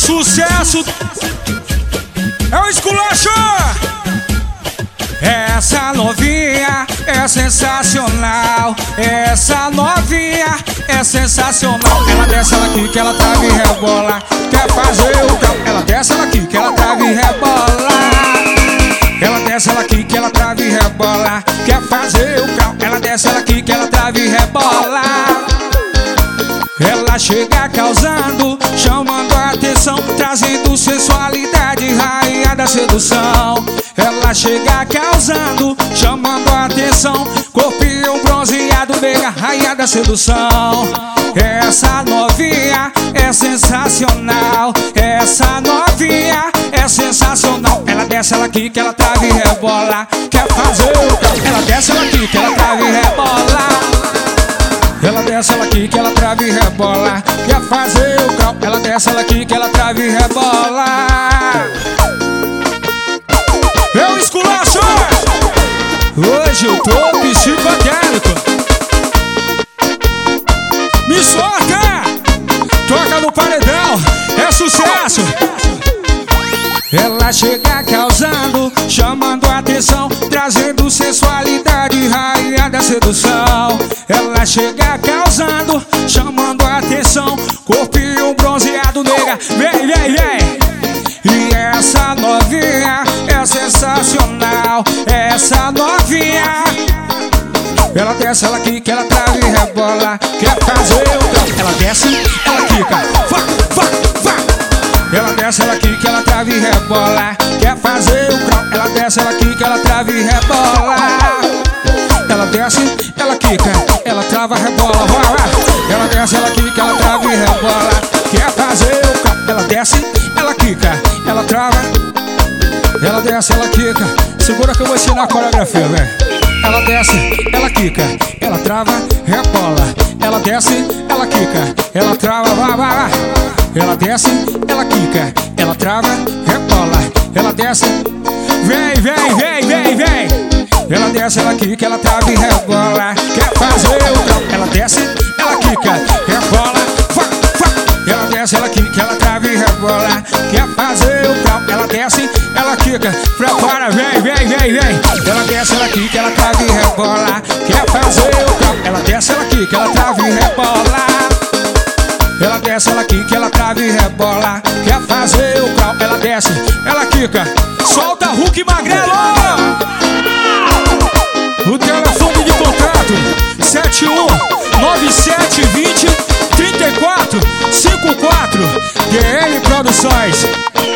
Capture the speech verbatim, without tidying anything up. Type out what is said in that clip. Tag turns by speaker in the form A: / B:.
A: sucesso é o esculacho. Essa novinha é sensacional. Essa novinha é sensacional. Ela desce, ela aqui que ela trava e rebola. Quer fazer o cal. Ela desce, ela aqui que ela trava e rebola. Ela desce, ela aqui que ela trava e rebola. Quer fazer o cal. Ela desce, ela aqui que ela trava e rebola. Ela chega causando, chamando a atenção, trazendo sensualidade, rainha da sedução. Ela chega causando, chamando a atenção, corpinho bronzeado, nega, rainha da sedução. Essa novinha é sensacional. Essa novinha é sensacional. Ela desce, ela aqui que ela trava e rebola. Quer fazer o cal. Ela desce, ela aqui que ela trava e rebola. Ela desce, ela aqui que ela trava e rebola. Quer fazer o cal. Ela desce, ela aqui que ela trava e rebola. Eu esculacho! Hoje eu tô psicodélico. Me solta! Toca no paredão, é sucesso! Ela chega causando, chamando a atenção, trazendo sensualidade, rainha da sedução. Ela chega causando, chamando a atenção, corpinho bronzeado, nega, vem, vem, vem. E essa novinha é sensacional. Essa novinha, ela desce, ela quica, ela trava e rebola. Quer fazer o cal. Ela desce, ela quica, vá, vá, vá. Ela desce, ela quica, ela trava e rebola. Quer fazer o cal. Ela desce, ela quica, ela trava e rebola. Ela desce, ela quica, ela trava, rebola, vai, vai. Ela desce, ela quica, ela trava e rebola. Quer fazer o cal. Ela desce, ela quica, ela trava. Ela desce, ela quica. Segura que eu vou ensinar a coreografia, velho. Ela desce, ela quica, ela trava, rebola. Ela desce, ela quica, ela trava, vai, vai, vai. Ela desce, ela quica, ela trava, rebola. Ela desce, vem, vem, vem, vem, vem. Ela desce, ela quica, ela trava e rebola. Quer fazer o cal. Ela desce, ela quica, rebola, vá, vá. Ela desce, ela quica, ela trava e rebola. Quer fazer o cal. Ela desce, ela quica, pra fora, vem, vem, vem, vem. Ela desce, ela quica, ela trava e rebola. Quer fazer o cal. Ela desce, ela quica, ela trava e rebola. Ela desce, ela quica, ela trava e rebola. Quer fazer o cal. Ela desce, ela quica. Solta Hulk Magrelo. O telefone de contato sete um nove sete dois zero três quatro cinco quatro D L Produções.